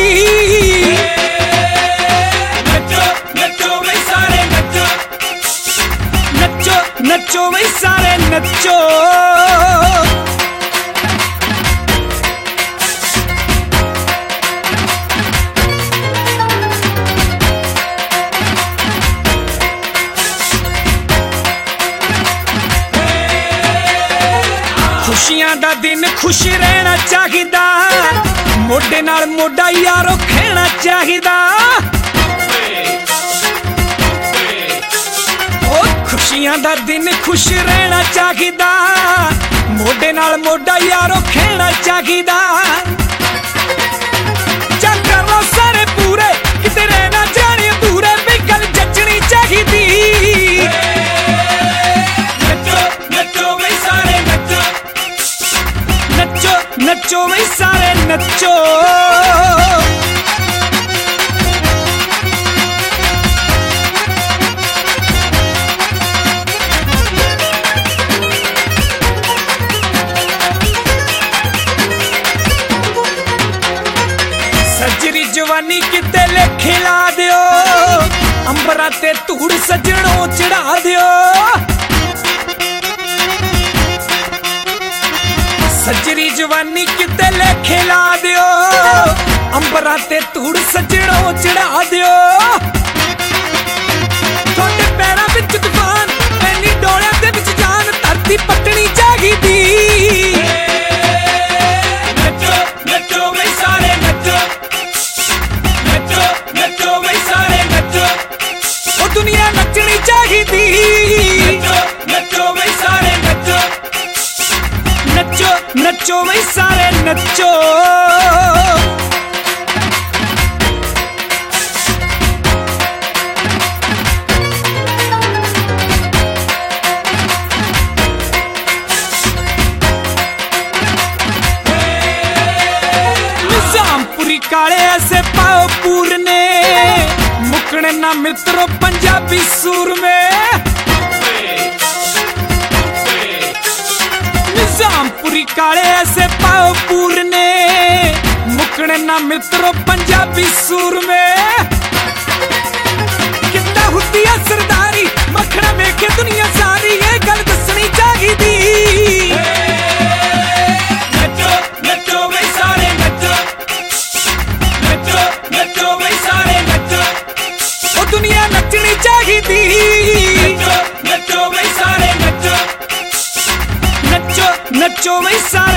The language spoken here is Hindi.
नचो नचो वे सारे नचो, नचो नचो वे सारे नचो। खुशियां दा दिन खुश रहना चाहिदा, मोढे नाल मोढा यारो खेना चाहिदा। ओ खुशियां दा दिन खुश रहना चाहिदा, मोढे नाल मोढा यारो खेना चाहिदा। चल कर लो सारे पूरे, किते रहना जाने अधूरे, भी गल जचनी चाहिदी। नचो वे सारे नचो। सजरी जवानी किते लेखे ला दियो, अंबरा ते धूड़ सजणों चढ़ा दियो। सजरी जवानी किते लेखे ला दियो, अंबरा ते धूड़ सजणों चढ़ा दियो। थोड़े पैरां विच तूफान, ऐनी डोलियां दे विच जान, धरती पटनी चाहिदी। नचो नचो वे सारे नचो, नचो नचो वे सारे नचो। ओ दुनिया नचनी चाहिदी। नचो नचो वे सारे नचो, नचो नचो वे सारे नचो। निजामपुरी काले ऐसे पाओ पूरने, मुकने ना मित्रों पंजाबी सूर में। निजामपुरी काले ऐसे पाओ पूरने, मुकने ना मित्रों पंजाबी सूर में। कितना हुंदी है सरदारी, मखना वेखे दुनिया सारी, ये गल दसनी चाहिदी। नचो नचो वे सारे नचो, नचो नचो वे सारे नचो। ओ दुनिया नचनी चाहिदी। नचो नचो वे सारे नचो, नचो नचो वे सारे